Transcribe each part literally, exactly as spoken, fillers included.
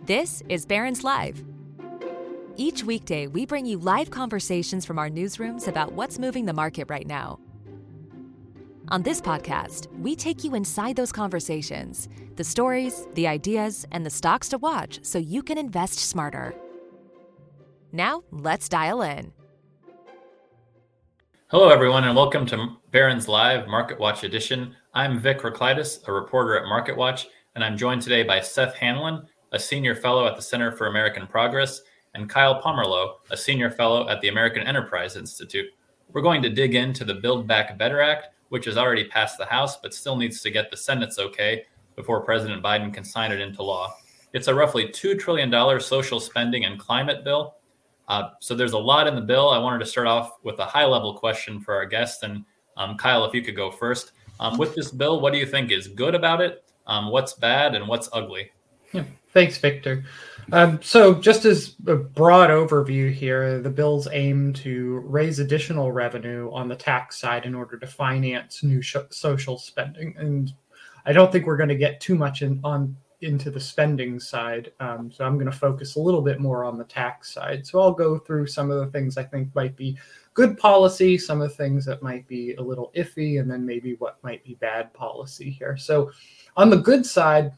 This is Barron's Live. Each weekday, we bring you live conversations from our newsrooms about what's moving the market right now. On this podcast, we take you inside those conversations, the stories, the ideas, and the stocks to watch so you can invest smarter. Now, let's dial in. Hello, everyone, and welcome to Barron's Live Market Watch edition. I'm Vic Roklitis, a reporter at Market Watch, and I'm joined today by Seth Hanlon, a senior fellow at the Center for American Progress, and Kyle Pomerleau, a senior fellow at the American Enterprise Institute. We're going to dig into the Build Back Better Act, which has already passed the House, but still needs to get the Senate's okay before President Biden can sign it into law. It's a roughly two trillion dollars social spending and climate bill. Uh, so there's a lot in the bill. I wanted to start off with a high-level question for our guest. And um, Kyle, if you could go first. Um, with this bill, what do you think is good about it? Um, what's bad and what's ugly? Yeah, thanks, Victor. Um, so just as a broad overview here, the bills aim to raise additional revenue on the tax side in order to finance new sh- social spending. And I don't think we're going to get too much in, on into the spending side. Um, so I'm going to focus a little bit more on the tax side. So I'll go through some of the things I think might be good policy, some of the things that might be a little iffy, and then maybe what might be bad policy here. So on the good side,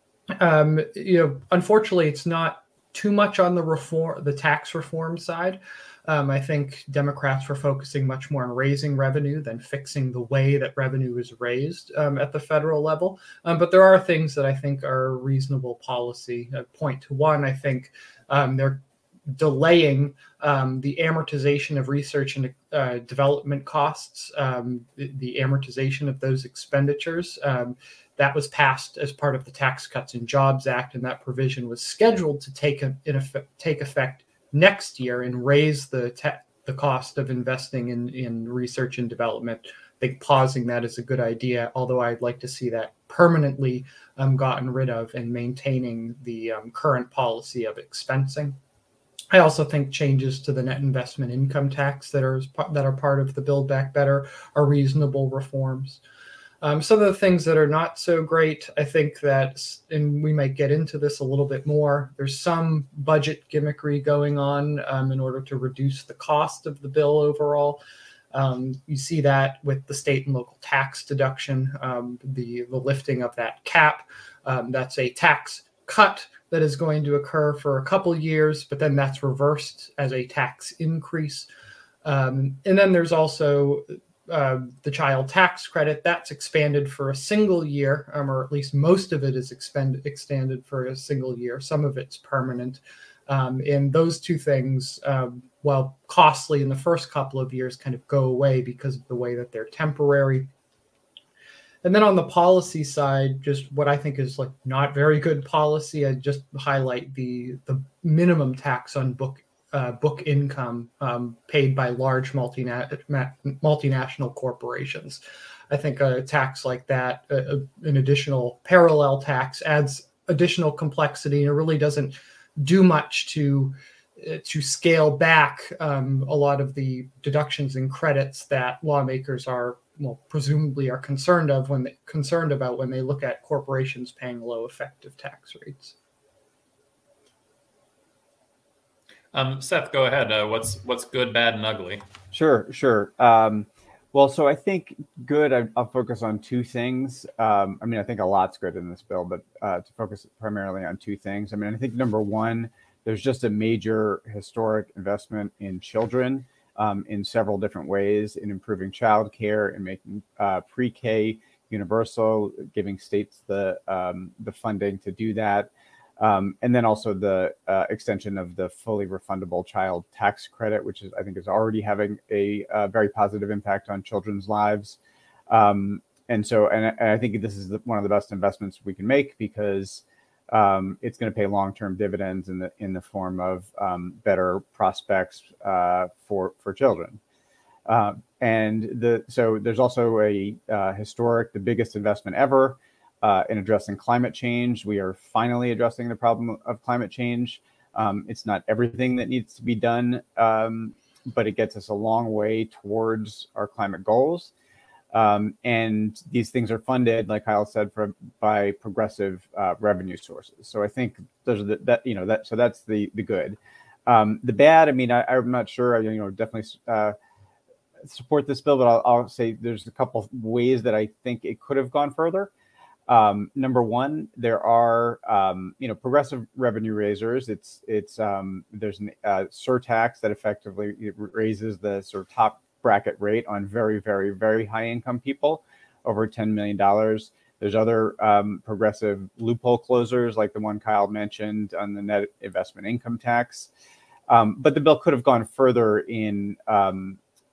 Um, you know, unfortunately, it's not too much on the reform, the tax reform side. Um, I think Democrats were focusing much more on raising revenue than fixing the way that revenue is raised um, at the federal level. Um, but there are things that I think are reasonable policy. Uh, point to one, I think um, they're delaying um, the amortization of research and uh, development costs, um, the, the amortization of those expenditures. Um, That was passed as part of the Tax Cuts and Jobs Act, and that provision was scheduled to take a, in effect, take effect next year and raise the te- the cost of investing in, in research and development. I think pausing that is a good idea, although I'd like to see that permanently um, gotten rid of and maintaining the um, current policy of expensing. I also think changes to the net investment income tax that are that are part of the Build Back Better are reasonable reforms. Um, some of the things that are not so great, I think that, and we might get into this a little bit more, there's some budget gimmickry going on um, in order to reduce the cost of the bill overall. Um, you see that with the state and local tax deduction, um, the, the lifting of that cap. Um, that's a tax cut that is going to occur for a couple years, but then that's reversed as a tax increase. Um, and then there's also Uh, the child tax credit that's expanded for a single year, um, or at least most of it is expend- extended for a single year. Some of it's permanent. Um, and those two things, um, while costly in the first couple of years, kind of go away because of the way that they're temporary. And then on the policy side, just what I think is like not very good policy, I just highlight the the minimum tax on book Uh, book income um, paid by large multina- multinational corporations. I think a tax like that, uh, an additional parallel tax, adds additional complexity, and it really doesn't do much to uh, to scale back um, a lot of the deductions and credits that lawmakers are, well, presumably are concerned of when they, concerned about when they look at corporations paying low effective tax rates. Um, Seth, go ahead. Uh, what's what's good, bad, and ugly? Sure, sure. Um, well, so I think good, I, I'll focus on two things. Um, I mean, I think a lot's good in this bill, but uh, to focus primarily on two things. I mean, I think number one, there's just a major historic investment in children um, in several different ways, in improving childcare and making uh, pre-K universal, giving states the um, the funding to do that. Um, and then also the uh, extension of the fully refundable child tax credit, which is, I think, is already having a, a very positive impact on children's lives. Um, and so, and, and I think this is the, one of the best investments we can make, because um, it's going to pay long-term dividends in the in the form of um, better prospects uh, for for children. Uh, and the so there's also a uh, historic, the biggest investment ever. Uh, in addressing climate change. We are finally addressing the problem of climate change. Um, it's not everything that needs to be done, um, but it gets us a long way towards our climate goals. Um, and these things are funded, like Kyle said, for, by progressive uh, revenue sources. So I think those are the, that, you know, that, so that's the, the good. Um, the bad, I mean, I, I'm not sure, I, you know, definitely uh, support this bill, but I'll, I'll say there's a couple ways that I think it could have gone further. Um, number one, there are, um, you know, progressive revenue raisers. It's, it's, um, there's a uh, surtax that effectively raises the sort of top bracket rate on very, very, very high income people over ten million dollars. There's other um, progressive loophole closers like the one Kyle mentioned on the net investment income tax. Um, but the bill could have gone further in, um,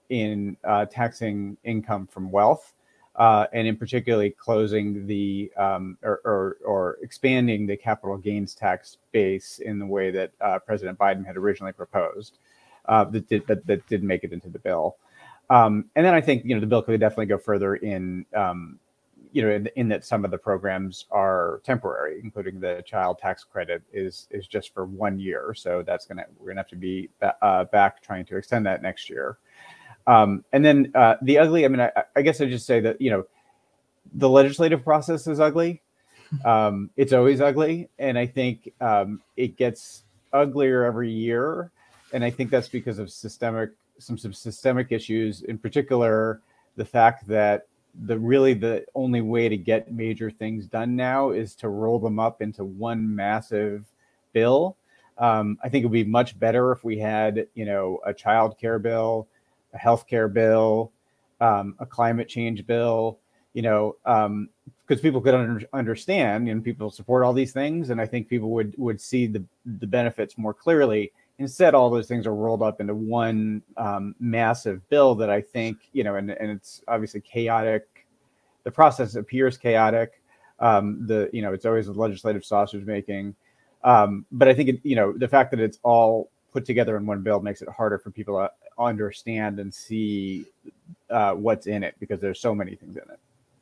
in uh, taxing income from wealth. Uh, and in particularly closing the um, or, or, or expanding the capital gains tax base in the way that uh, President Biden had originally proposed, uh, that, did, that, that didn't make it into the bill. Um, and then I think, you know, the bill could definitely go further in, um, you know, in, in that some of the programs are temporary, including the child tax credit is is just for one year. So that's going to, we're going to have to be uh, back trying to extend that next year. Um, and then uh, the ugly, I mean, I, I guess I just say that, you know, the legislative process is ugly. Um, it's always ugly. And I think um, it gets uglier every year. And I think that's because of systemic, some, some systemic issues, in particular, the fact that the really the only way to get major things done now is to roll them up into one massive bill. Um, I think it would be much better if we had, you know, a child care bill, a healthcare bill, um, a climate change bill, you know, um, because people could under, understand and people support all these things. And I think people would, would see the, the benefits more clearly. Instead, all those things are rolled up into one um, massive bill that I think, you know, and, and it's obviously chaotic. The process appears chaotic. Um, the, you know, it's always a legislative sausage making. Um, but I think, it, you know, the fact that it's all put together in one bill makes it harder for people to understand and see uh, what's in it because there's so many things in it.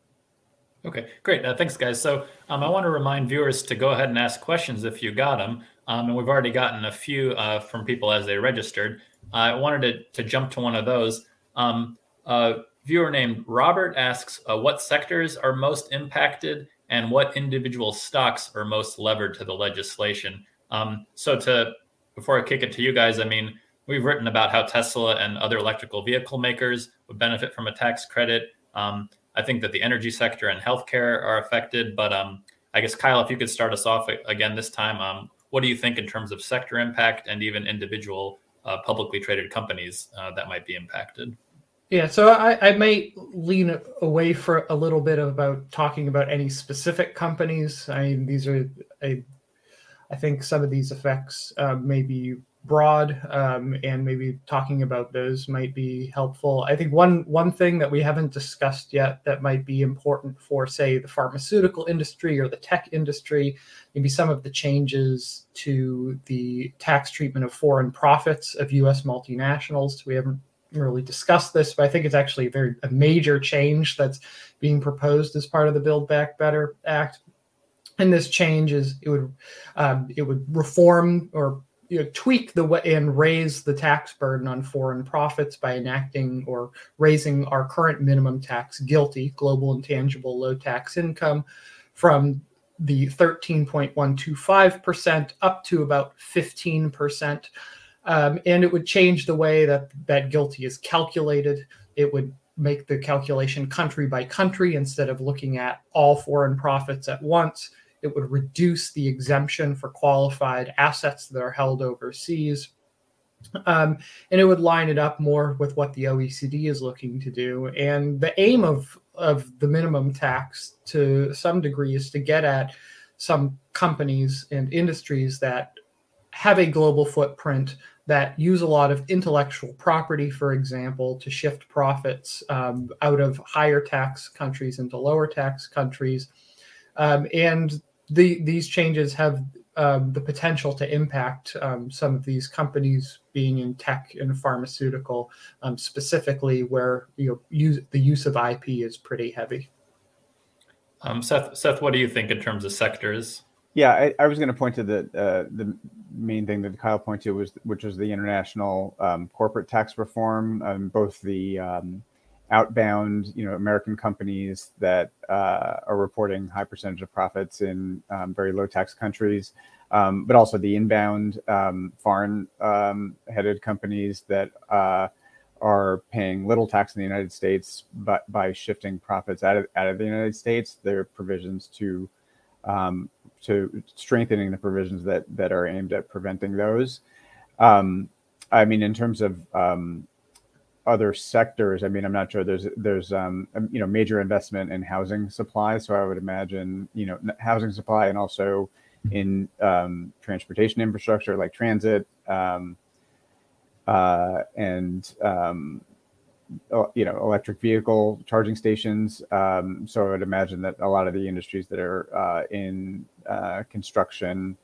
Okay, great. Uh, thanks, guys. So um, I want to remind viewers to go ahead and ask questions if you got them. Um, and we've already gotten a few uh, from people as they registered. Uh, I wanted to, to jump to one of those. Um, a viewer named Robert asks, uh, what sectors are most impacted and what individual stocks are most levered to the legislation? Um, so to before I kick it to you guys, I mean, we've written about how Tesla and other electrical vehicle makers would benefit from a tax credit. Um, I think that the energy sector and healthcare are affected, but um, I guess, Kyle, if you could start us off again this time, um, what do you think in terms of sector impact and even individual uh, publicly traded companies uh, that might be impacted? Yeah, so I, I might lean away for a little bit about talking about any specific companies. I mean, these are, I, I think some of these effects uh, may be broad, um, and maybe talking about those might be helpful. I think one one thing that we haven't discussed yet that might be important for, say, the pharmaceutical industry or the tech industry, maybe some of the changes to the tax treatment of foreign profits of U S multinationals. We haven't really discussed this, but I think it's actually a very a major change that's being proposed as part of the Build Back Better Act. And this change is it would um, it would reform or you know, tweak the way and raise the tax burden on foreign profits by enacting or raising our current minimum tax, GILTI, global intangible low tax income, from the thirteen point one two five percent up to about fifteen percent. Um, and it would change the way that that GILTI is calculated. It would make the calculation country by country instead of looking at all foreign profits at once. It would reduce the exemption for qualified assets that are held overseas. Um, and it would line it up more with what the O E C D is looking to do. And the aim of, of the minimum tax to some degree is to get at some companies and industries that have a global footprint, that use a lot of intellectual property, for example, to shift profits um, out of higher tax countries into lower tax countries. Um, and the, these changes have um, the potential to impact um, some of these companies being in tech and pharmaceutical, um, specifically where you know, use, the use of I P is pretty heavy. Um, Seth, Seth, what do you think in terms of sectors? Yeah, I, I was going to point to the uh, the main thing that Kyle pointed to was which was the international um, corporate tax reform, um, both the um, outbound, you know, American companies that uh, are reporting high percentage of profits in um, very low tax countries, um, but also the inbound um, foreign um, headed companies that uh, are paying little tax in the United States, but by shifting profits out of, out of the United States, there are provisions to um, to strengthening the provisions that that are aimed at preventing those. Um, I mean, in terms of um, other sectors, I mean, I'm not sure there's there's um, you know major investment in housing supply, so I would imagine you know housing supply and also in um, transportation infrastructure like transit um, uh, and um, you know electric vehicle charging stations. Um, so I would imagine that a lot of the industries that are uh, in uh, construction,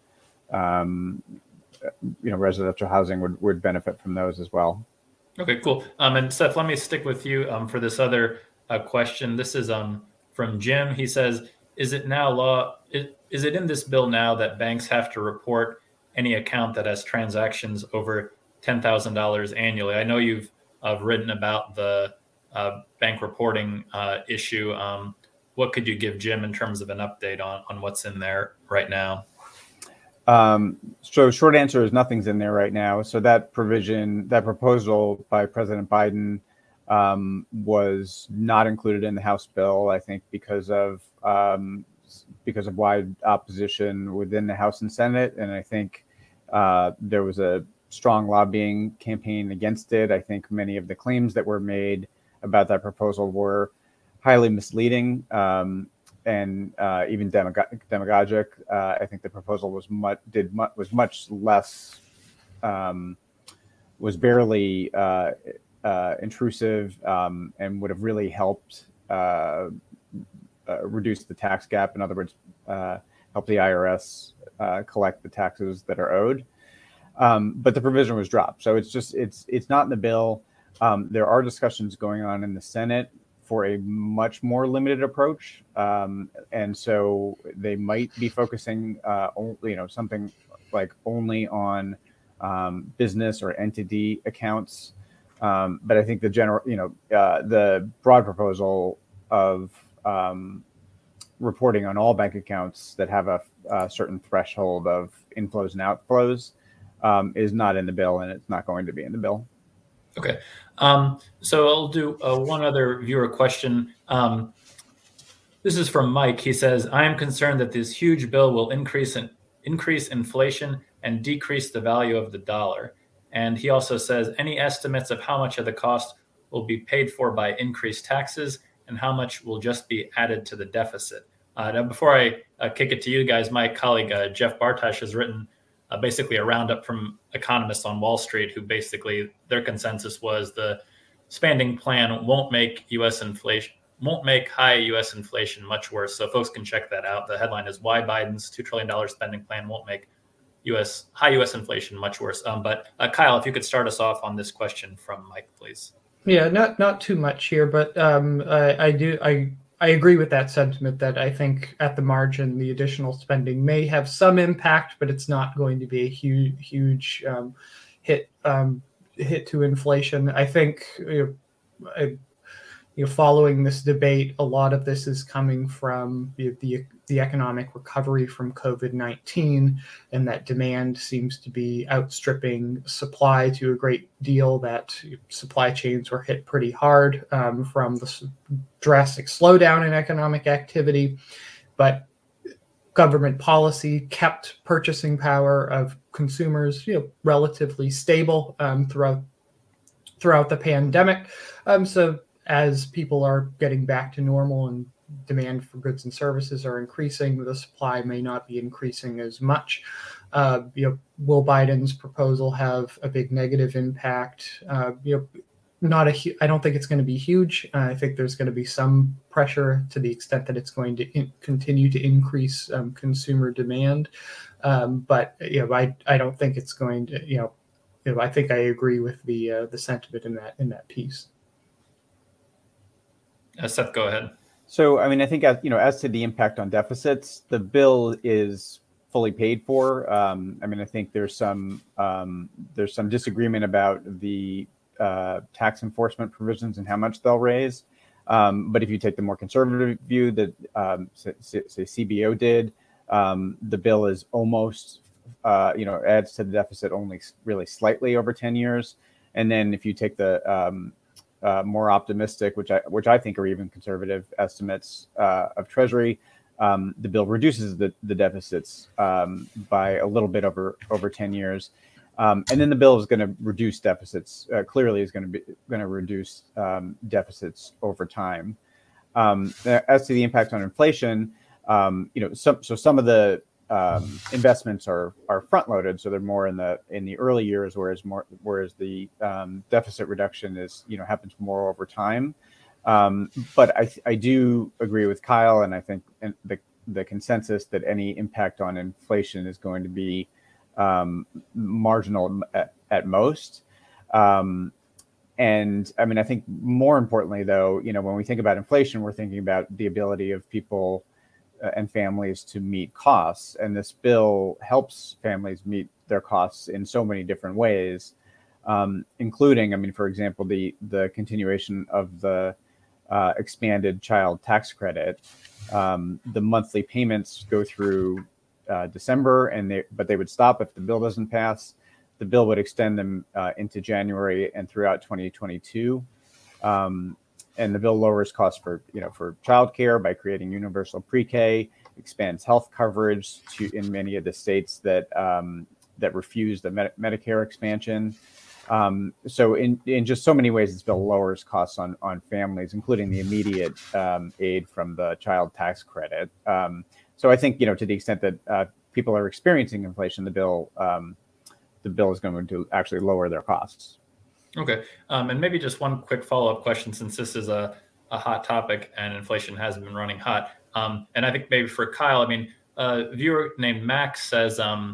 um, you know, residential housing would would benefit from those as well. Okay, cool. Um, and Seth, let me stick with you um, for this other uh, question. This is um, from Jim. He says, is it now law, is, is it in this bill now that banks have to report any account that has transactions over ten thousand dollars annually? I know you've uh, written about the uh, bank reporting uh, issue. Um, what could you give Jim in terms of an update on, on what's in there right now? Um, so short answer is nothing's in there right now. So that provision, that proposal by President Biden um, was not included in the House bill, I think because of um, because of wide opposition within the House and Senate. And I think uh, there was a strong lobbying campaign against it. I think many of the claims that were made about that proposal were highly misleading. Um, and uh, even demag- demagogic. Uh, I think the proposal was much did mu- was much less um, was barely uh, uh, intrusive um, and would have really helped uh, uh, reduce the tax gap. In other words, uh, help the I R S uh, collect the taxes that are owed. Um, but the provision was dropped, so it's just it's it's not in the bill. Um, there are discussions going on in the Senate for a much more limited approach, um, and so they might be focusing, uh, only, you know, something like only on um, business or entity accounts. Um, but I think the general, you know, uh, the broad proposal of um, reporting on all bank accounts that have a, a certain threshold of inflows and outflows um, is not in the bill, and it's not going to be in the bill. Okay, um, so I'll do uh, one other viewer question. Um, this is from Mike. He says, I am concerned that this huge bill will increase in, increase inflation and decrease the value of the dollar. And he also says, any estimates of how much of the cost will be paid for by increased taxes and how much will just be added to the deficit? Uh, now, before I uh, kick it to you guys, my colleague uh, Jeff Bartosh has written Uh, basically a roundup from economists on Wall Street who basically their consensus was the spending plan won't make U S inflation, won't make high U S inflation much worse. So folks can check that out. The headline is Why Biden's two trillion dollars Spending Plan Won't Make U S high U S inflation much worse. Um, but uh, Kyle, if you could start us off on this question from Mike, please. Yeah, not not too much here, but um, I, I do I I agree with that sentiment that I think at the margin the additional spending may have some impact, but it's not going to be a huge huge um, hit um, hit to inflation. I think you know, I, you know, following this debate, a lot of this is coming from the the, the economic recovery from COVID nineteen, and that demand seems to be outstripping supply to a great deal. That supply chains were hit pretty hard um, from the drastic slowdown in economic activity, but government policy kept purchasing power of consumers, you know, relatively stable um, throughout throughout the pandemic. Um, so as people are getting back to normal and demand for goods and services are increasing, the supply may not be increasing as much. Uh, you know, will Biden's proposal have a big negative impact? Uh, you know, not a. I don't think it's going to be huge. Uh, I think there's going to be some pressure to the extent that it's going to in, continue to increase um, consumer demand. Um, but you know, I I don't think it's going to. You know, you know I think I agree with the uh, the sentiment in that in that piece. Uh, Seth, go ahead. So, I mean, I think, as, you know, as to the impact on deficits, the bill is fully paid for. Um, I mean, I think there's some um, there's some disagreement about the uh, tax enforcement provisions and how much they'll raise. Um, but if you take the more conservative view that um, say, say C B O did, um, the bill is almost, uh, you know, adds to the deficit only really slightly over ten years. And then if you take the um, uh, more optimistic, which I which I think are even conservative estimates uh, of Treasury, um, the bill reduces the the deficits um, by a little bit over over ten years. Um, and then the bill is going to reduce deficits. Uh, clearly, is going to be going to reduce um, deficits over time. Um, as to the impact on inflation, um, you know, some, so some of the um, investments are are front loaded, so they're more in the in the early years, whereas more whereas the um, deficit reduction is you know happens more over time. Um, but I I do agree with Kyle, and I think the the consensus that any impact on inflation is going to be um, marginal at, at most. Um, and I mean, I think more importantly, though, you know, when we think about inflation, we're thinking about the ability of people uh, and families to meet costs. And this bill helps families meet their costs in so many different ways, um, including, I mean, for example, the, the continuation of the uh, expanded child tax credit. Um, the monthly payments go through Uh, December, and they but they would stop if the bill doesn't pass. The bill would extend them uh, into January and throughout twenty twenty-two. Um, and the bill lowers costs for you know for childcare by creating universal pre-K, expands health coverage to in many of the states that um, that refuse the Med- Medicare expansion. Um, so in in just so many ways, this bill lowers costs on on families, including the immediate um, aid from the child tax credit. Um, So I think, you know, to the extent that uh, people are experiencing inflation, the bill um, the bill is going to actually lower their costs. Okay. Um, and maybe just one quick follow-up question, since this is a, a hot topic and inflation has been running hot. Um, and I think maybe for Kyle, I mean, a viewer named Max says um,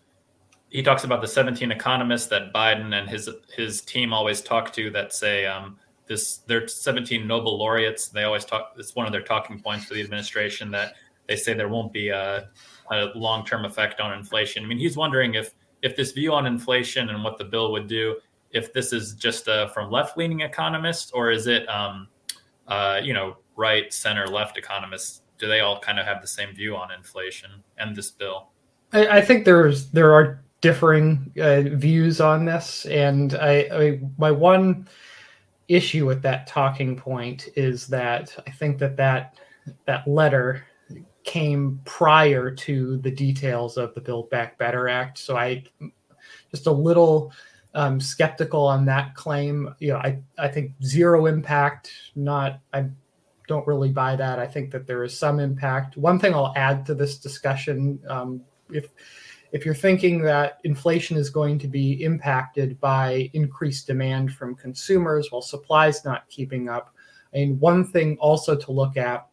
he talks about the seventeen economists that Biden and his his team always talk to that say um, this, they're seventeen Nobel laureates. They always talk, it's one of their talking points for the administration that they say there won't be a, a long-term effect on inflation. I mean, he's wondering if if this view on inflation and what the bill would do, if this is just uh, from left-leaning economists, or is it, um, uh, you know, right, center, left economists? Do they all kind of have the same view on inflation and this bill? I, I think there's there are differing uh, views on this, and I, I my one issue with that talking point is that I think that that that letter came prior to the details of the Build Back Better Act. So I just a little um, skeptical on that claim. You know, I, I think zero impact, not, I don't really buy that. I think that there is some impact. One thing I'll add to this discussion, um, if, if you're thinking that inflation is going to be impacted by increased demand from consumers while supply's not keeping up, I mean, one thing also to look at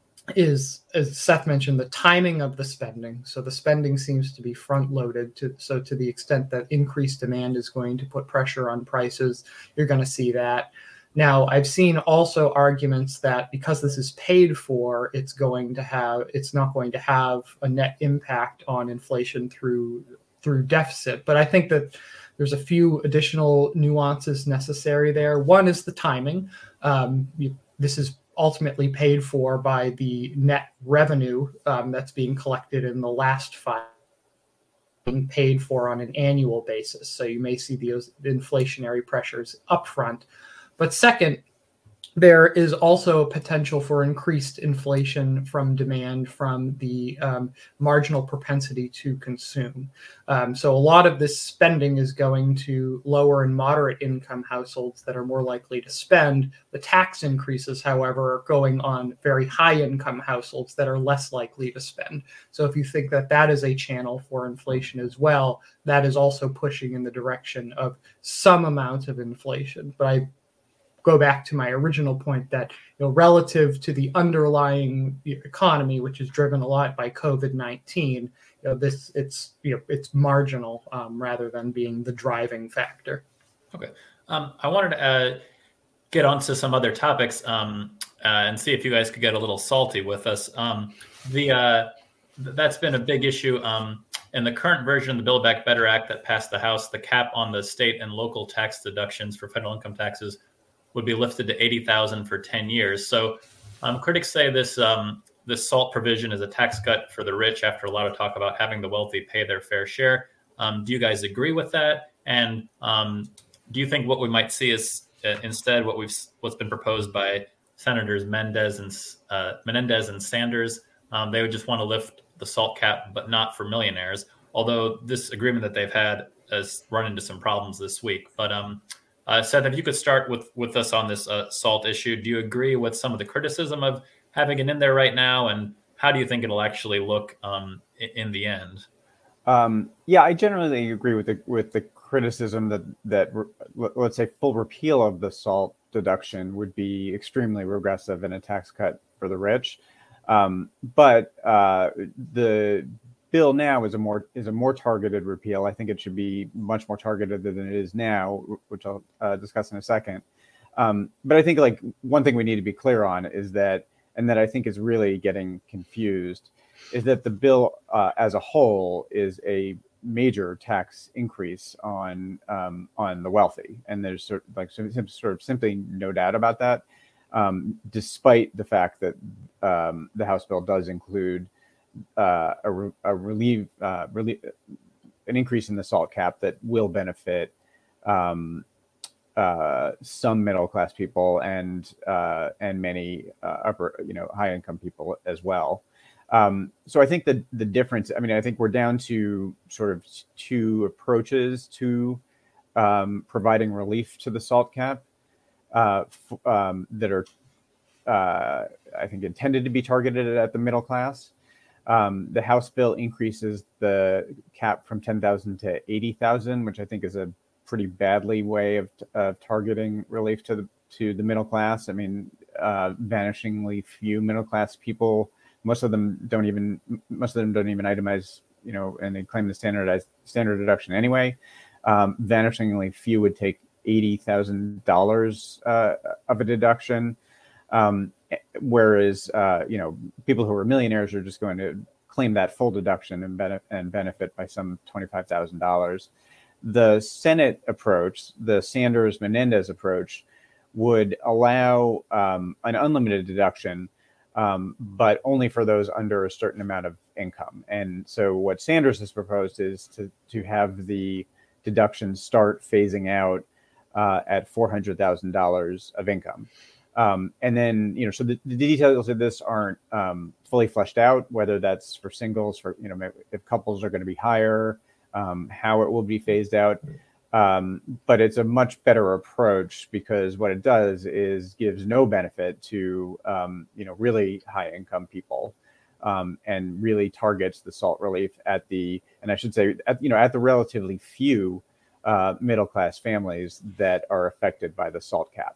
is, as Seth mentioned, the timing of the spending. So the spending seems to be front loaded. To, so to the extent that increased demand is going to put pressure on prices, you're going to see that. Now, I've seen also arguments that because this is paid for, it's going to have, it's not going to have a net impact on inflation through through deficit. But I think that there's a few additional nuances necessary there. One is the timing. Um, you, this is ultimately paid for by the net revenue um, that's being collected in the last five, being paid for on an annual basis. So you may see those inflationary pressures upfront. But second, there is also potential for increased inflation from demand from the um, marginal propensity to consume. Um, so a lot of this spending is going to lower and moderate income households that are more likely to spend. The tax increases, however, are going on very high income households that are less likely to spend. So if you think that that is a channel for inflation as well, that is also pushing in the direction of some amount of inflation. But I go back to my original point that, you know, relative to the underlying economy, which is driven a lot by COVID nineteen, you know, this it's you know it's marginal um, rather than being the driving factor. Okay, um, I wanted to uh, get onto some other topics um, uh, and see if you guys could get a little salty with us. Um, the uh, th- that's been a big issue. Um, in the current version of the Build Back Better Act that passed the House, the cap on the state and local tax deductions for federal income taxes would be lifted to eighty thousand dollars for ten years. So um, critics say this um, this SALT provision is a tax cut for the rich after a lot of talk about having the wealthy pay their fair share. Um, do you guys agree with that? And um, do you think what we might see is uh, instead what we've what's been proposed by Senators Mendez and uh, Menendez and Sanders? Um, they would just want to lift the SALT cap, but not for millionaires. Although this agreement that they've had has run into some problems this week. But um, uh, Seth, if you could start with with us on this uh, SALT issue, do you agree with some of the criticism of having it in there right now, and how do you think it'll actually look um, in, in the end? Um, yeah, I generally agree with the with the criticism that that let's say full repeal of the SALT deduction would be extremely regressive and a tax cut for the rich. Um, but uh, the bill now is a more is a more targeted repeal. I think it should be much more targeted than it is now, which I'll uh, discuss in a second. Um, but I think like one thing we need to be clear on is that, and that I think is really getting confused, is that the bill uh, as a whole is a major tax increase on um, on the wealthy, and there's sort of like sort of simply no doubt about that. Um, despite the fact that um, the House bill does include uh, a, re- a relief, uh, relief, an increase in the SALT cap that will benefit um, uh, some middle class people and uh, and many uh, upper, you know, high income people as well. Um, so I think that the difference, I mean, I think we're down to sort of two approaches to um, providing relief to the SALT cap. Uh, f- um, that are, uh, I think, intended to be targeted at the middle class. Um, the House bill increases the cap from ten thousand to eighty thousand, which I think is a pretty badly way of, of targeting relief to the to the middle class. I mean, uh, vanishingly few middle class people. Most of them don't even most of them don't even itemize, you know, and they claim the standardized standard deduction anyway. Um, vanishingly few would take eighty thousand dollars uh, of a deduction, um, whereas uh, you know, people who are millionaires are just going to claim that full deduction and, bene- and benefit by some twenty-five thousand dollars. The Senate approach, the Sanders-Menendez approach, would allow um, an unlimited deduction, um, but only for those under a certain amount of income. And so what Sanders has proposed is to to have the deductions start phasing out Uh, at four hundred thousand dollars of income. Um, and then, you know, so the, the details of this aren't um, fully fleshed out, whether that's for singles, for, you know, if couples are going to be higher, um, how it will be phased out. Um, but it's a much better approach because what it does is gives no benefit to, um, you know, really high income people um, and really targets the SALT relief at the, and I should say, at, you know, at the relatively few Uh, middle-class families that are affected by the SALT cap.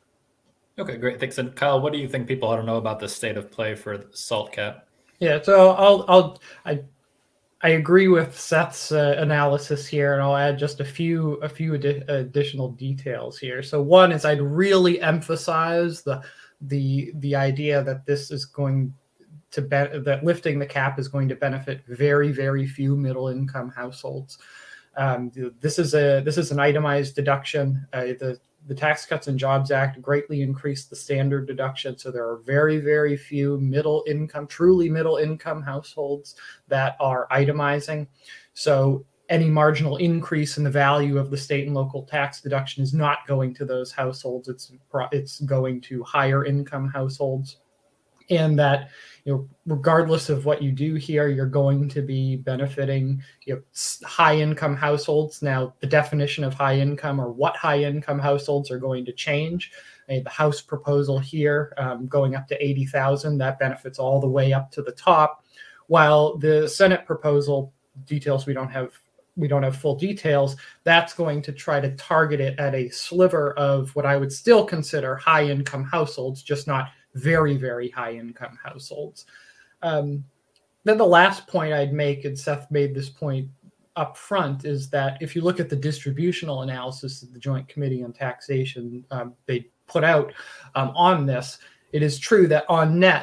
Okay, great. Thanks. And Kyle, what do you think people ought to know about the state of play for the SALT cap? Yeah, so I'll, I'll, I, I agree with Seth's uh, analysis here, and I'll add just a few, a few adi- additional details here. So one is I'd really emphasize the, the, the idea that this is going to be- that lifting the cap is going to benefit very, very few middle-income households. Um, this is a this is an itemized deduction. Uh, the the Tax Cuts and Jobs Act greatly increased the standard deduction, so there are very very few middle income, truly middle income households that are itemizing. So any marginal increase in the value of the state and local tax deduction is not going to those households. It's it's going to higher income households, and that, you know, regardless of what you do here, you're going to be benefiting, you know, high income households. Now, the definition of high income or what high income households are going to change. I mean, the House proposal here um, going up to eighty thousand, that benefits all the way up to the top, while the Senate proposal, details we don't have we don't have full details, that's going to try to target it at a sliver of what I would still consider high income households, just not very, very high income households. Um, then the last point I'd make, and Seth made this point up front, is that if you look at the distributional analysis that the Joint Committee on Taxation um, they put out um, on this, it is true that on net,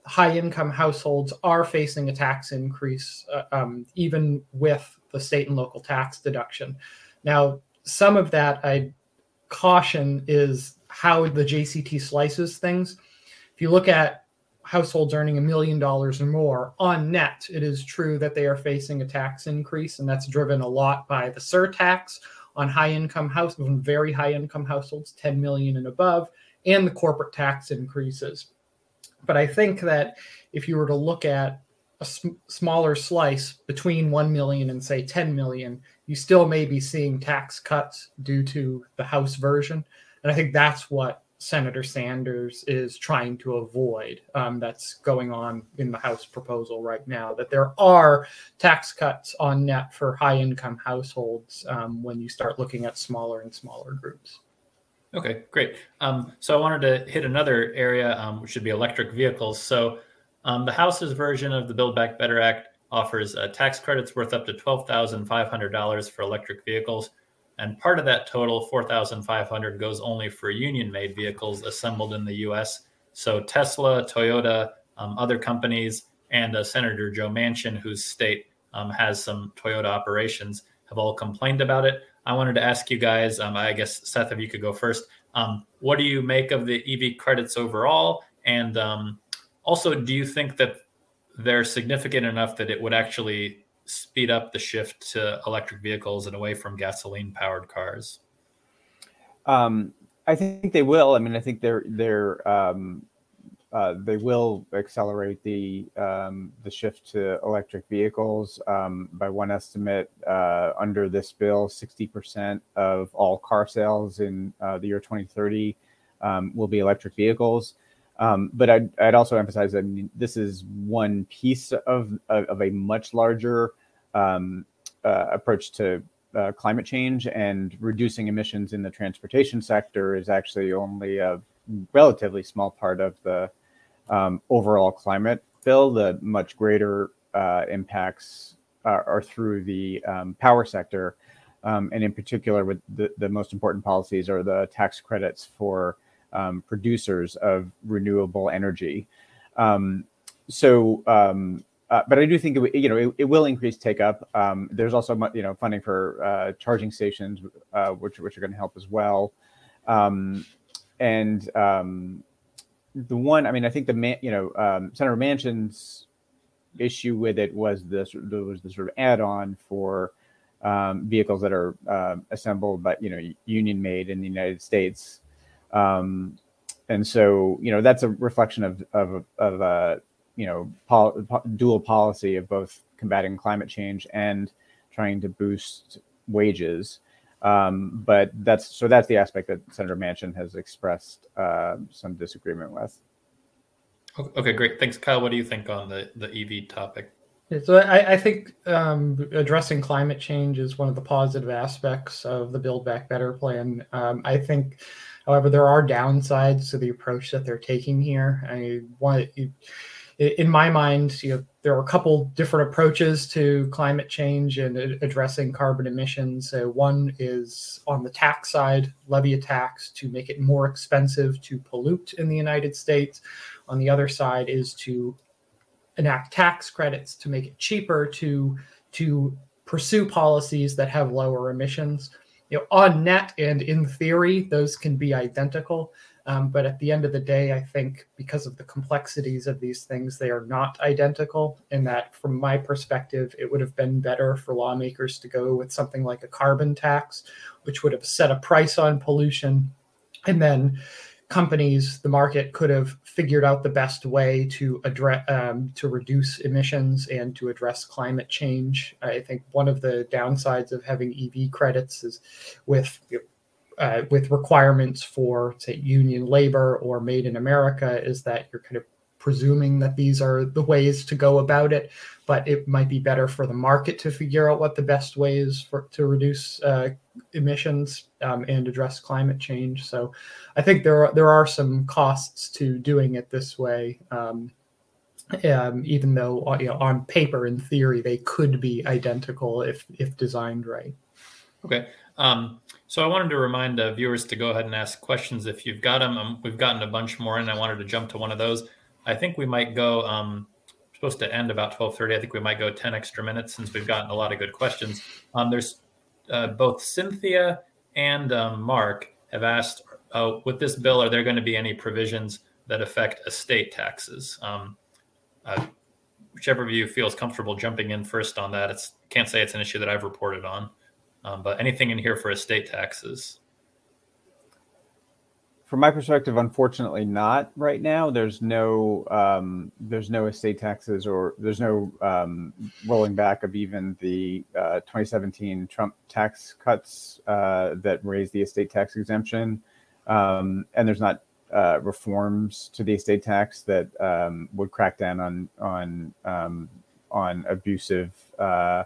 high-income households are facing a tax increase, uh, um, even with the state and local tax deduction. Now, some of that I caution is how the J C T slices things. If you look at households earning a million dollars or more on net, it is true that they are facing a tax increase, and that's driven a lot by the surtax on high-income households, very high-income households, ten million and above, and the corporate tax increases. But I think that if you were to look at a sm- smaller slice between one million and say ten million, you still may be seeing tax cuts due to the House version. And I think that's what Senator Sanders is trying to avoid. Um, that's going on in the House proposal right now, that there are tax cuts on net for high income households um, when you start looking at smaller and smaller groups. Okay, great. Um, so I wanted to hit another area, um, which should be electric vehicles. So um, the House's version of the Build Back Better Act offers uh, tax credits worth up to twelve thousand five hundred dollars for electric vehicles. And part of that total, four thousand five hundred dollars, goes only for union-made vehicles assembled in the U S. So Tesla, Toyota, um, other companies, and uh, Senator Joe Manchin, whose state um, has some Toyota operations, have all complained about it. I wanted to ask you guys, um, I guess, Seth, if you could go first, um, what do you make of the E V credits overall? And um, also, do you think that they're significant enough that it would actually speed up the shift to electric vehicles and away from gasoline-powered cars? Um, I think they will. I mean, I think they're they're um, uh, they will accelerate the um, the shift to electric vehicles. Um, by one estimate, uh, under this bill, sixty percent of all car sales in uh, the year twenty thirty um, will be electric vehicles. Um, but I'd, I'd also emphasize that I mean, this is one piece of of, of a much larger um, uh, approach to uh, climate change, and reducing emissions in the transportation sector is actually only a relatively small part of the um, overall climate bill. The much greater uh, impacts are, are through the um, power sector, um, and in particular, with the, the most important policies are the tax credits for Um, producers of renewable energy. Um, so, um, uh, but I do think it, you know it, it will increase take up. Um, there's also you know funding for uh, charging stations, uh, which which are going to help as well. Um, and um, the one, I mean, I think the man, you know um, Senator Manchin's issue with it was this was the sort of add-on for um, vehicles that are uh, assembled but you know union made in the United States. Um, and so, you know, that's a reflection of, of, of uh, you know, pol- po- dual policy of both combating climate change and trying to boost wages. Um, but that's, so that's the aspect that Senator Manchin has expressed uh, some disagreement with. Okay, great. Thanks, Kyle. What do you think on the, the E V topic? So I, I think um, addressing climate change is one of the positive aspects of the Build Back Better plan. Um, I think, however, there are downsides to the approach that they're taking here. I want, in my mind, you know, there are a couple different approaches to climate change and addressing carbon emissions. Uh, one is on the tax side, levy a tax to make it more expensive to pollute in the United States. On the other side is to enact tax credits to make it cheaper to to pursue policies that have lower emissions. You know, on net and in theory, those can be identical. Um, but at the end of the day, I think because of the complexities of these things, they are not identical. And that, from my perspective, it would have been better for lawmakers to go with something like a carbon tax, which would have set a price on pollution, and then companies, the market could have figured out the best way to address, um, to reduce emissions and to address climate change. I think one of the downsides of having E V credits is with uh, with requirements for, say, union labor or made in America, is that you're kind of presuming that these are the ways to go about it, but it might be better for the market to figure out what the best way is for to reduce uh, emissions um, and address climate change. So I think there are, there are some costs to doing it this way, um, um, even though, you know, on paper, in theory, they could be identical if if designed right. Okay. Um, so I wanted to remind uh, viewers to go ahead and ask questions if you've got them. Um, we've gotten a bunch more, and I wanted to jump to one of those. I think we might go. Um, we're supposed to end about twelve thirty. I think we might go ten extra minutes since we've gotten a lot of good questions. Um, there's uh, both Cynthia and um, Mark have asked, uh, with this bill, are there going to be any provisions that affect estate taxes? Um, uh, whichever of you feels comfortable jumping in first on that. It's can't say it's an issue that I've reported on, um, but anything in here for estate taxes? From my perspective, unfortunately, not right now. There's no um, there's no estate taxes, or there's no um, rolling back of even the uh, twenty seventeen Trump tax cuts uh, that raised the estate tax exemption, um, and there's not uh, reforms to the estate tax that um, would crack down on on um, on abusive uh,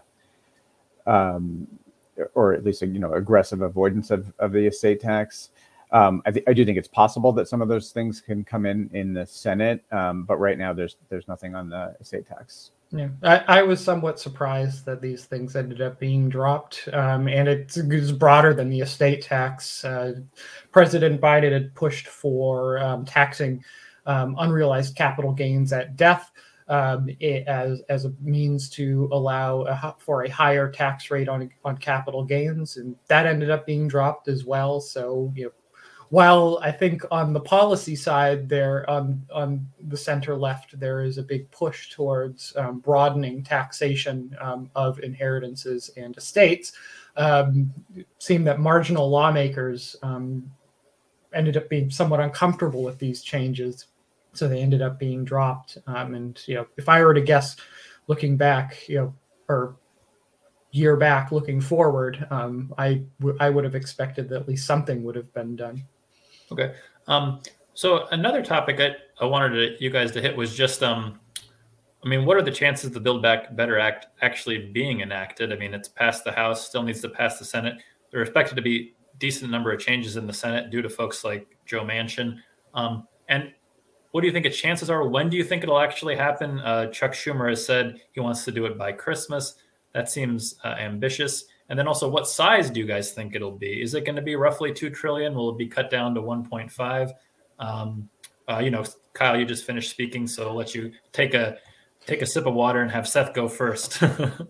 um, or at least you know aggressive avoidance of, of the estate tax. Um, I, th- I do think it's possible that some of those things can come in in the Senate, um, but right now there's there's nothing on the estate tax. Yeah, I, I was somewhat surprised that these things ended up being dropped, um, and it was broader than the estate tax. Uh, President Biden had pushed for um, taxing um, unrealized capital gains at death um, it, as as a means to allow a, for a higher tax rate on on capital gains, and that ended up being dropped as well. So you know. While I think on the policy side, there on on the center left, there is a big push towards um, broadening taxation um, of inheritances and estates. Um, it seemed that marginal lawmakers um, ended up being somewhat uncomfortable with these changes, so they ended up being dropped. Um, and you know, if I were to guess, looking back, you know, or year back, looking forward, um, I w- I would have expected that at least something would have been done. Okay. Um, so another topic I, I wanted to, you guys to hit was just, um, I mean, what are the chances of the Build Back Better Act actually being enacted? I mean, it's passed the House, still needs to pass the Senate. There are expected to be a decent number of changes in the Senate due to folks like Joe Manchin. Um, and what do you think its chances are? When do you think it'll actually happen? Uh, Chuck Schumer has said he wants to do it by Christmas. That seems uh, ambitious. And then also, what size do you guys think it'll be? Is it going to be roughly two trillion? Will it be cut down to one point five? Um, uh, you know, Kyle, you just finished speaking, so I'll let you take a take a sip of water and have Seth go first.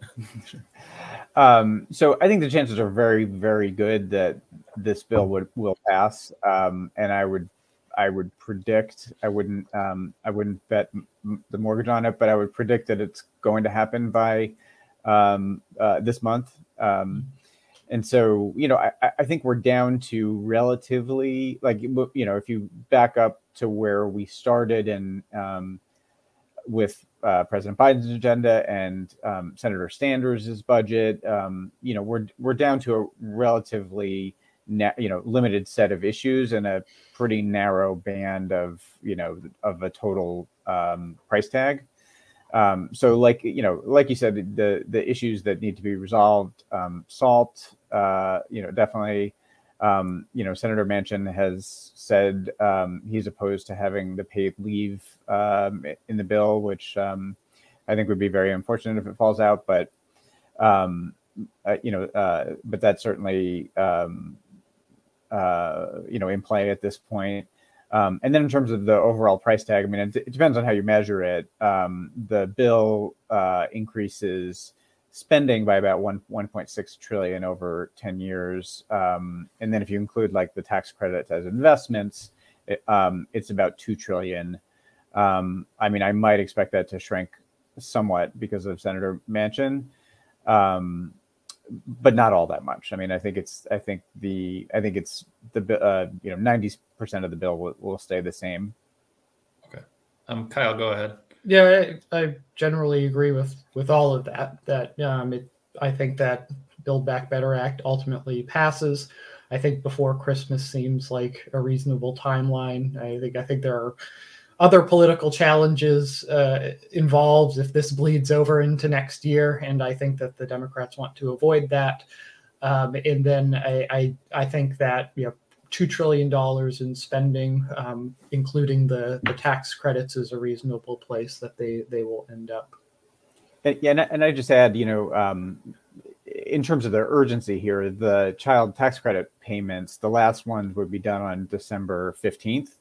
um, so I think the chances are very, very good that this bill would will pass. Um, and I would I would predict I wouldn't um, I wouldn't bet m- the mortgage on it, but I would predict that it's going to happen by um, uh, this month. Um, and so, you know, I, I think we're down to relatively, like, you know, if you back up to where we started and um, with uh, President Biden's agenda and um, Senator Sanders' budget, um, you know, we're we're down to a relatively, na- you know, limited set of issues and a pretty narrow band of, you know, of a total um, price tag. Um, so like, you know, like you said, the, the issues that need to be resolved, um, SALT, uh, you know, definitely, um, you know, Senator Manchin has said, um, he's opposed to having the paid leave, um, in the bill, which, um, I think would be very unfortunate if it falls out, but, um, uh, you know, uh, but that's certainly, um, uh, you know, in play at this point. Um, and then in terms of the overall price tag, I mean, it, it depends on how you measure it. Um, the bill uh, increases spending by about one one point six trillion over ten years, um, and then if you include like the tax credits as investments, it, um, it's about two trillion. Um, I mean, I might expect that to shrink somewhat because of Senator Manchin. Um, but not all that much. I mean, I think it's, I think the, I think it's the, uh, you know, ninety percent of the bill will, will stay the same. Okay. Um, Kyle, go ahead. Yeah, I, I generally agree with, with all of that, that um, it, I think that Build Back Better Act ultimately passes. I think before Christmas seems like a reasonable timeline. I think, I think there are other political challenges uh, involved if this bleeds over into next year, and I think that the Democrats want to avoid that. Um, and then I, I, I think that you know two trillion dollars in spending, um, including the, the tax credits, is a reasonable place that they, they will end up. And, yeah, and, and I just add, you know, um, in terms of the urgency here, the child tax credit payments, the last ones would be done on December fifteenth.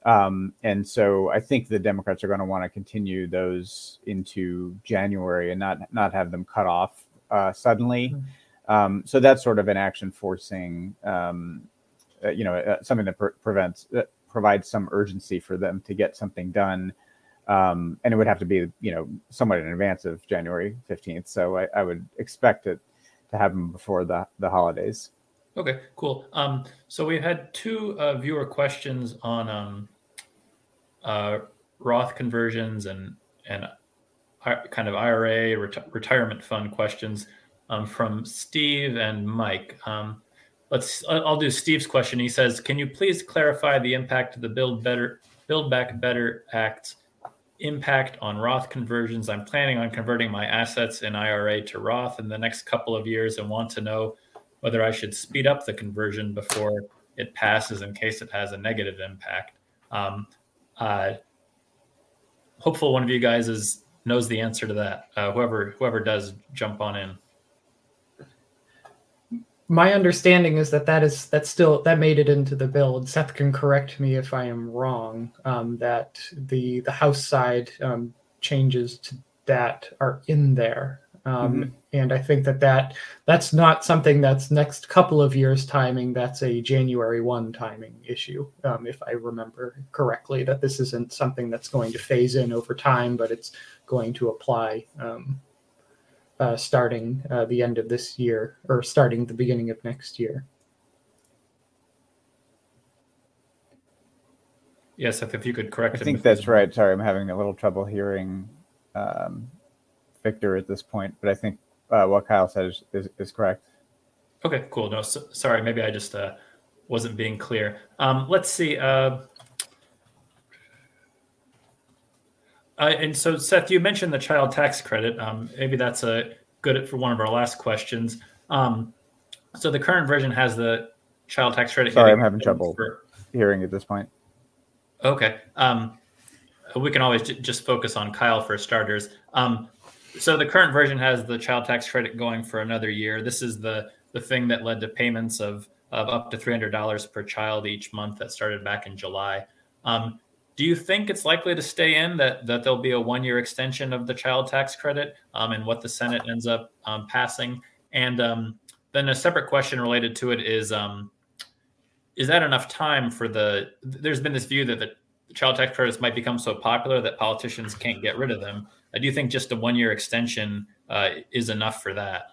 Um, and so I think the Democrats are going to want to continue those into January and not not have them cut off uh, suddenly. Mm-hmm. Um, so that's sort of an action forcing, um, uh, you know, uh, something that pre- prevents that provides some urgency for them to get something done. Um, and it would have to be, you know, somewhat in advance of January fifteenth. So I, I would expect it to happen before the, the holidays. Okay, cool. Um, so we had two uh, viewer questions on um, uh, Roth conversions and and kind of I R A reti- retirement fund questions um, from Steve and Mike. Um, let's. I'll do Steve's question. He says, "Can you please clarify the impact of the Build Better, Build Back Better Act impact on Roth conversions? I'm planning on converting my assets in I R A to Roth in the next couple of years and want to know whether I should speed up the conversion before it passes in case it has a negative impact." Um, uh, hopeful one of you guys is knows the answer to that. Uh, whoever whoever does, jump on in. My understanding is that that is that still that made it into the bill. And Seth can correct me if I am wrong. Um, that the the House side um, changes to that are in there. Um, mm-hmm. And I think that, that that's not something that's next couple of years timing. That's a January first timing issue, um, if I remember correctly, that this isn't something that's going to phase in over time, but it's going to apply um, uh, starting uh, the end of this year or starting the beginning of next year. Yes, if you could correct I him. think that's right. Sorry, I'm having a little trouble hearing um, Victor at this point, but I think uh, what Kyle said is, is, is correct. Okay, cool. No, so, sorry, maybe I just uh, wasn't being clear. Um, let's see. Uh, uh, and so, Seth, you mentioned the child tax credit. Um, maybe that's a good for one of our last questions. Um, so the current version has the child tax credit. Sorry, I'm having trouble for... hearing at this point. Okay. Um, we can always j- just focus on Kyle for starters. Um, So the current version has the child tax credit going for another year. This is the the thing that led to payments of, of up to three hundred dollars per child each month that started back in July. Um, do you think it's likely to stay in, that, that there'll be a one-year extension of the child tax credit um, and what the Senate ends up um, passing? And um, then a separate question related to it is, um, is that enough time for the – there's been this view that the child tax credits might become so popular that politicians can't get rid of them. I do think just a one-year extension uh, is enough for that.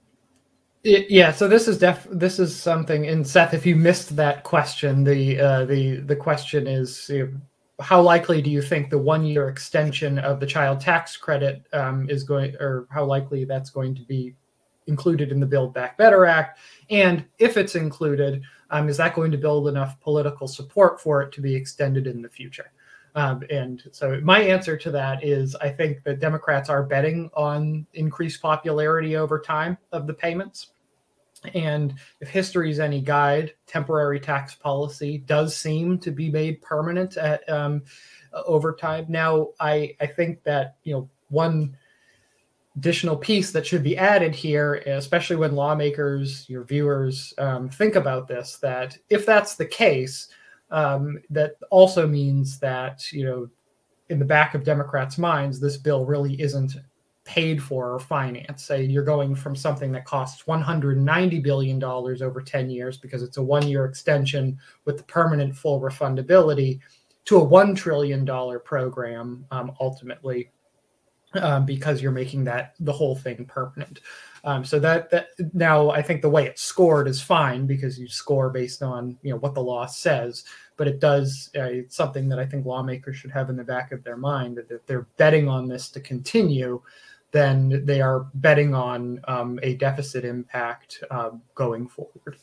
Yeah, so this is def this is something. And Seth, if you missed that question, the uh, the the question is, you know, how likely do you think the one-year extension of the child tax credit um, is going, or how likely that's going to be included in the Build Back Better Act? And if it's included, um, is that going to build enough political support for it to be extended in the future? Um, and so my answer to that is, I think the Democrats are betting on increased popularity over time of the payments. And if history is any guide, temporary tax policy does seem to be made permanent at um, over time. Now, I, I think that, you know, one additional piece that should be added here, especially when lawmakers, your viewers, um, think about this, that if that's the case, um, that also means that, you know, in the back of Democrats' minds, this bill really isn't paid for or financed. Say you're going from something that costs one hundred ninety billion dollars over ten years because it's a one-year extension with the permanent full refundability to a one trillion dollars program um, ultimately, um, because you're making that the whole thing permanent. Um, so that, that now I think the way it's scored is fine because you score based on, you know, what the law says, but it does, uh, it's something that I think lawmakers should have in the back of their mind, that if they're betting on this to continue, then they are betting on um, a deficit impact uh, going forward.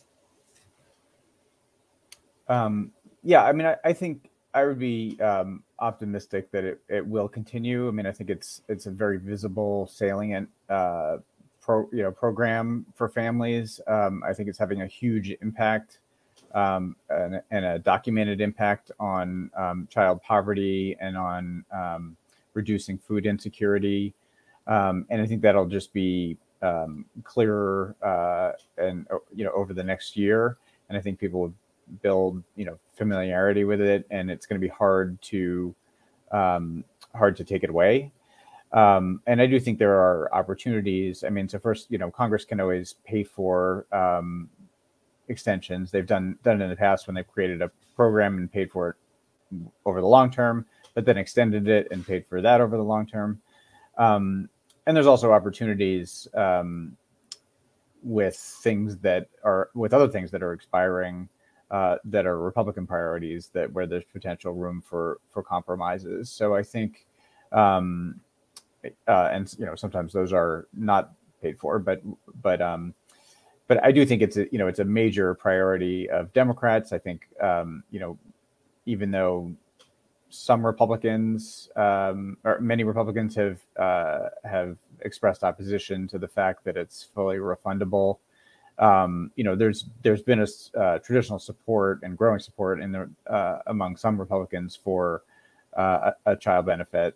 Um, yeah, I mean, I, I think I would be um, optimistic that it, it will continue. I mean, I think it's it's a very visible, salient uh, pro, you know, program for families. Um, I think it's having a huge impact um, and, and a documented impact on um, child poverty and on um, reducing food insecurity. Um, and I think that'll just be um, clearer uh, and, you know, over the next year. And I think people will build, you know, familiarity with it, and it's going to be hard to um, hard to take it away. Um, and I do think there are opportunities. I mean, so first, you know, Congress can always pay for um, extensions. They've done done it in the past when they've created a program and paid for it over the long term, but then extended it and paid for that over the long term. Um, and there's also opportunities um, with things that are with other things that are expiring uh, that are Republican priorities that where there's potential room for for compromises. So I think, um, uh, and you know, sometimes those are not paid for, but but um, but I do think it's a you know it's a major priority of Democrats. I think um, you know even though some Republicans um, or many Republicans have uh, have expressed opposition to the fact that it's fully refundable. Um, you know, there's there's been a uh, traditional support and growing support in the uh, among some Republicans for uh, a, a child benefit,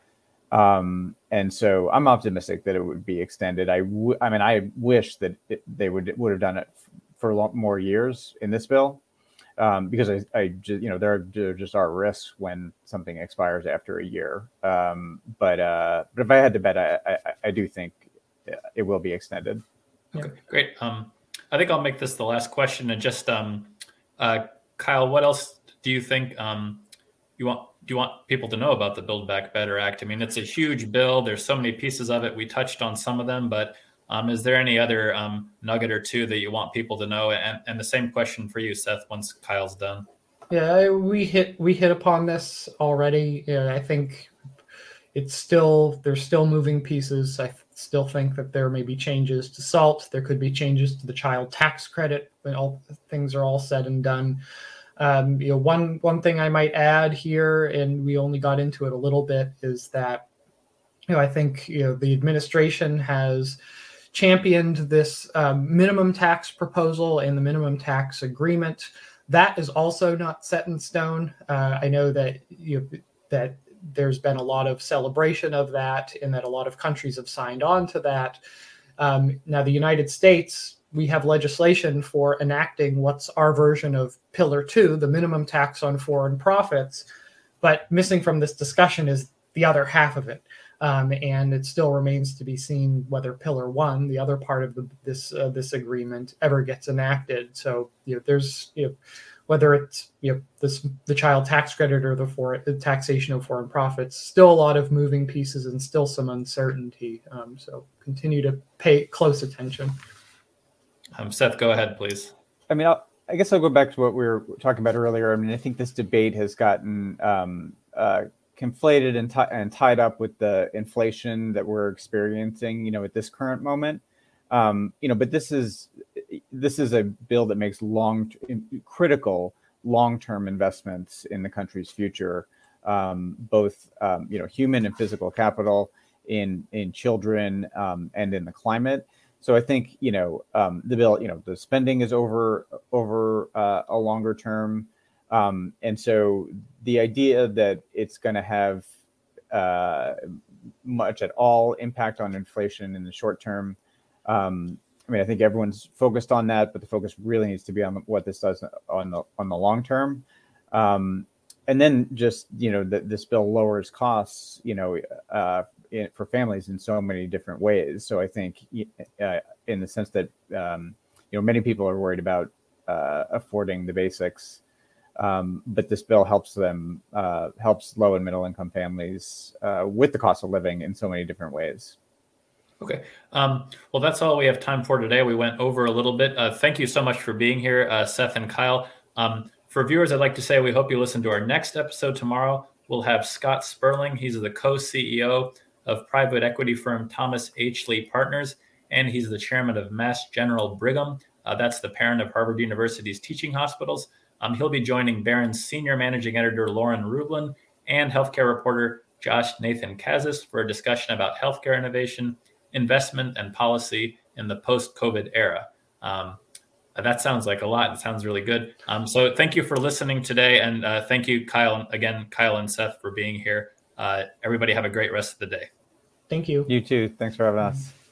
um, and so I'm optimistic that it would be extended. I, w- I mean, I wish that it, they would would have done it f- for a lot more years in this bill. Um, because I, I just, you know, there, are, there just are risks when something expires after a year. Um, but uh, but if I had to bet, I, I, I do think it will be extended. Okay, great. Um, I think I'll make this the last question. And just, um, uh, Kyle, what else do you think um, you want? Do you want people to know about the Build Back Better Act? I mean, it's a huge bill. There's so many pieces of it. We touched on some of them, but Um, is there any other um, nugget or two that you want people to know? And, and the same question for you, Seth, once Kyle's done. Yeah, we hit we hit upon this already. Yeah, I think it's still there's still moving pieces. I still think that there may be changes to SALT. There could be changes to the child tax credit when all things are all said and done. Um, you know, one one thing I might add here, and we only got into it a little bit, is that you know I think you know the administration has championed this um, minimum tax proposal and the minimum tax agreement. That is also not set in stone. Uh, I know that you know, that there's been a lot of celebration of that, and that a lot of countries have signed on to that. Um, now, the United States, we have legislation for enacting what's our version of Pillar Two, the minimum tax on foreign profits. But missing from this discussion is the other half of it. Um, and it still remains to be seen whether Pillar One, the other part of the, this uh, this agreement, ever gets enacted. So you know, there's you know, whether it's you know this the child tax credit or the, for, the taxation of foreign profits, still a lot of moving pieces and still some uncertainty. Um, so continue to pay close attention. Um, Seth, go ahead, please. I mean, I'll, I guess I'll go back to what we were talking about earlier. I mean, I think this debate has gotten um, uh, conflated and, t- and tied up with the inflation that we're experiencing, you know, at this current moment. Um, you know, but this is this is a bill that makes long, critical long-term investments in the country's future, um, both um, you know, human and physical capital, in in children um, and in the climate. So I think you know um, the bill, you know, the spending is over over uh, a longer term. Um, and so the idea that it's going to have uh, much at all impact on inflation in the short term, um, I mean, I think everyone's focused on that, but the focus really needs to be on what this does on the on the long term. Um, and then just, you know, that this bill lowers costs, you know, uh, in, for families in so many different ways. So I think uh, in the sense that, um, you know, many people are worried about uh, affording the basics. Um, but this bill helps them, uh, helps low and middle income families uh, with the cost of living in so many different ways. Okay. Um, well, that's all we have time for today. We went over a little bit. Uh, thank you so much for being here, uh, Seth and Kyle. Um, for viewers, I'd like to say we hope you listen to our next episode tomorrow. We'll have Scott Sperling. He's the co-C E O of private equity firm Thomas H. Lee Partners, and he's the chairman of Mass General Brigham. Uh, that's the parent of Harvard University's teaching hospitals. Um, he'll be joining Barron's senior managing editor, Lauren Rublin, and healthcare reporter, Josh Nathan Kazis, for a discussion about healthcare innovation, investment, and policy in the post-COVID era. Um, that sounds like a lot. It sounds really good. Um, so thank you for listening today. And uh, thank you, Kyle, again, Kyle and Seth, for being here. Uh, everybody have a great rest of the day. Thank you. You too. Thanks for having us.